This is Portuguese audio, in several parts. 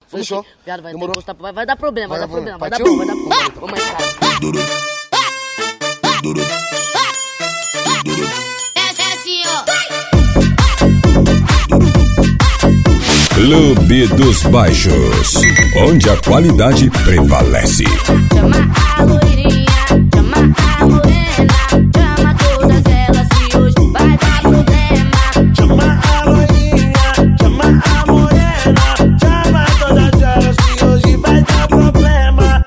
Fechou. Viado, vai Demorou. vai dar problema, vai dar problema. Partiu? Vamos mais tarde. Clube dos Baixos, onde a qualidade prevalece. Chama a loirinha, chama a morena, chama todas elas que hoje vai dar problema. Chama a loirinha, chama a morena, chama todas elas que hoje vai dar problema.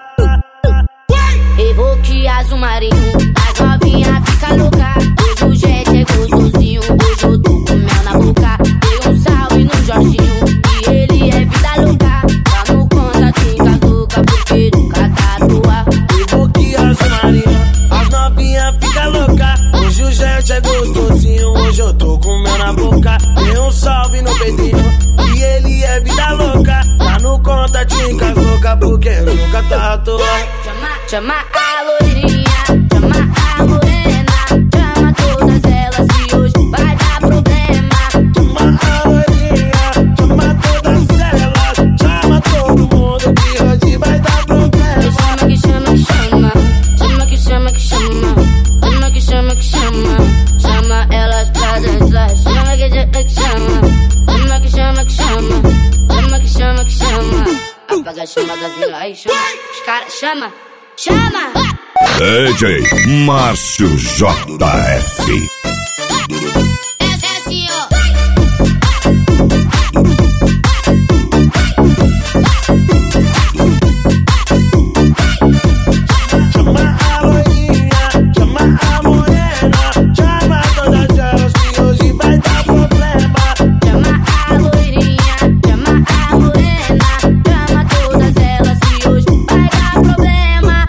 Evoque azul marinho, as novinha fica louca. Hoje o jet é gostosinho, hoje eu tô com mel na boca. Dei um salve no Jorginho, e ele é vida louca. Tá no conta de louca, porque nunca tá à toa. Evoque azul marinho, as novinha fica louca. Hoje o jet é gostosinho, hoje eu tô com mel na boca. Dei um salve no Pedrinho, e ele é vida louca. Tá no conta de louca, porque nunca tá à toa. Chama a loirinha, chama a morena, chama todas elas que hoje vai dar problema. Chama a loirinha, chama todas elas, chama todo mundo que hoje vai dar problema. Chama que chama que chama, chama que chama que chama, chama que chama que chama, chama elas pra dançar. Chama que chama, chama que chama que chama, chama que chama que chama. Apaga a chama das minas, aí chama, os caras chama. Chama! DJ Márcio JF. Essa é assim, ó. Chama a loirinha, chama a morena, chama todas elas que hoje vai dar problema. Chama a loirinha, chama a morena, chama todas elas que hoje vai dar problema.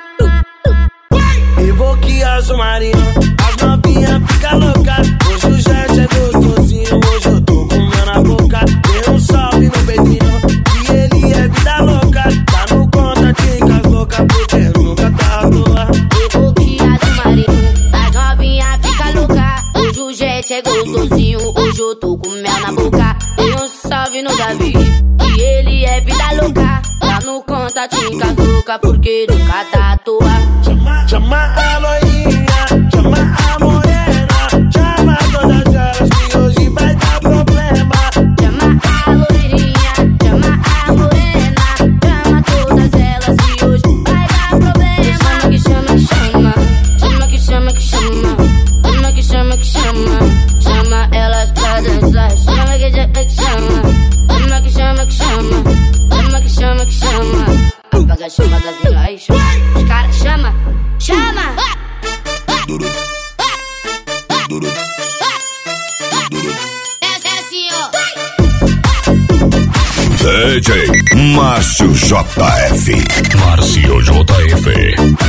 Evoque azul marinho, as novinha fica louca. Hoje o jet é gostosinho, hoje eu tô com mel na boca. Dei um salve no Pedrinho, e ele é vida louca. Tá no conta de louca, porque nunca tá à toa. Evoque azul marinho, as novinha fica louca. Hoje o jet é gostosinho, hoje eu tô com mel na boca. Dei um salve no Davi, e ele é vida louca. Tá no conta de louca, porque nunca tá à toa. Chama a loirinha, chama a morena, chama todas elas que hoje vai dar problema. Chama a loirinha, chama a morena, chama todas elas que hoje vai dar problema. Chama que chama que chama, chama que chama que chama, chama que chama que chama, chama elas pra dançar. Chama que chama, chama que chama que chama, chama que chama que chama. Apaga a chama das minas, aí chama, os caras chama, chama. Essa é assim, ó. DJ Márcio JF. Márcio JF.